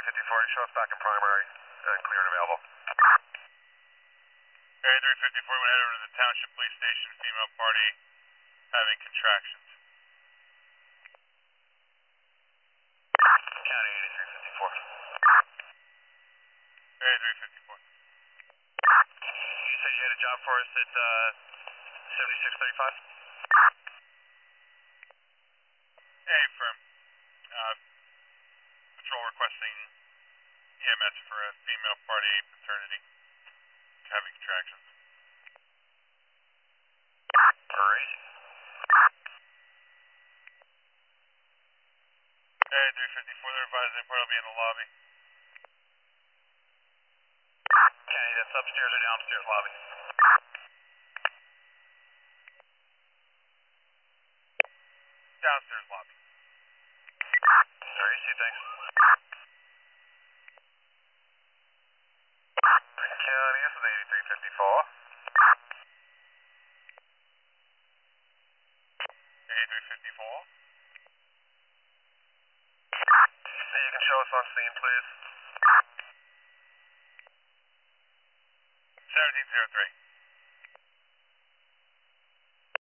show us back in primary and clear and available. Area 354, we're head over to the Township Police Station, female party having contractions. County 8354. Area 354. You said you had a job for us at 7635? Hey, firm. Patrol requesting EMS for a female party fraternity having contractions. Crazy. Area 354, they're advising part will be in the lobby. County, that's upstairs or downstairs lobby? Downstairs lobby. Very easy, thanks. County, this is 8354. 8354. Hey, you can show us on scene, please. 1703.